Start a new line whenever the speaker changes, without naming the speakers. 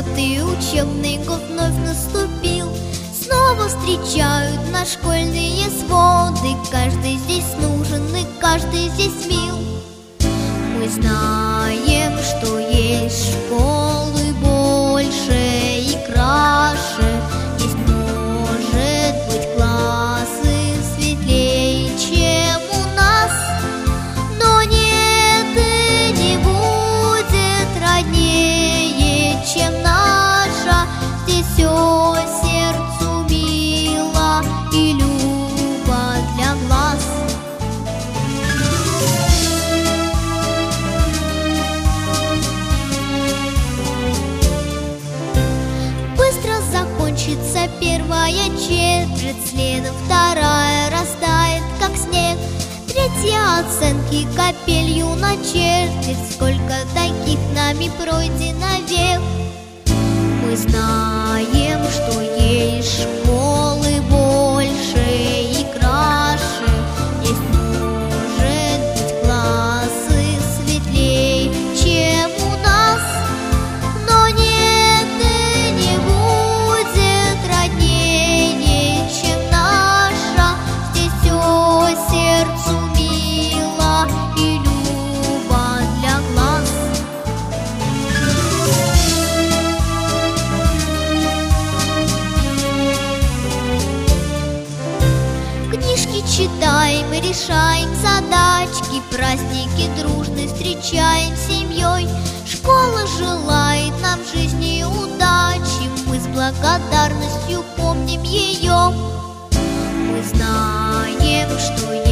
Вот и учебный год вновь наступил. Снова встречают нас школьные своды. Каждый здесь нужен и каждый здесь мил. Мы знаем, что есть школы больше и краше. Есть, может быть, классы светлее, чем у нас. Но нет и не будет роднее, чем наша. Здесь все сердцу мило и любо для глаз. Быстро закончится первая четверть, следом вторая растает, как снег. Третья оценки капелью начертит, сколько таких нами пройдено век. Мы знаем, что есть школы больше и краше. Есть, может быть, классы светлее, чем у нас. Но нет и не будет роднее, чем наша. Здесь все сердцу мило и любо для глаз. Книжки читаем, решаем задачки, праздники дружно встречаем семьей. Школа желает нам жизни удачи, мы с благодарностью помним ее. Мы знаем, что